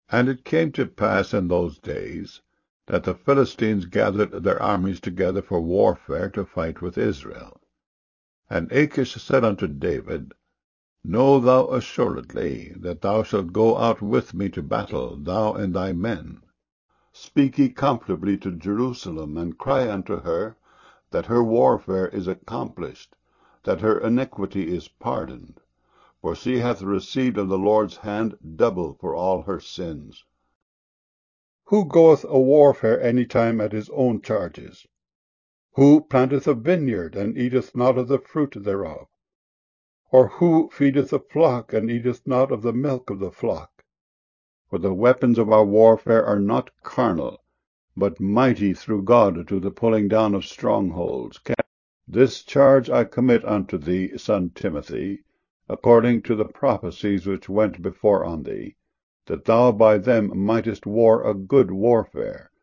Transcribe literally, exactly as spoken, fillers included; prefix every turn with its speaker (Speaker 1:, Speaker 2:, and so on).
Speaker 1: And it came to pass in those days, that the Philistines gathered their armies together for warfare to fight with Israel. And Achish said unto David, Know thou assuredly that thou shalt go out with me to battle, thou and thy men. Speak ye comfortably to Jerusalem, and cry unto her, that her warfare is accomplished, that her iniquity is pardoned. For she hath received of the Lord's hand double for all her sins.
Speaker 2: Who goeth a warfare any time at his own charges? Who planteth a vineyard, and eateth not of the fruit thereof? Or who feedeth a flock, and eateth not of the milk of the flock? For the weapons of our warfare are not carnal, but mighty through God to the pulling down of strongholds. This charge I commit unto thee, son Timothy, according to the prophecies which went before on thee, that thou by them mightest war a good warfare,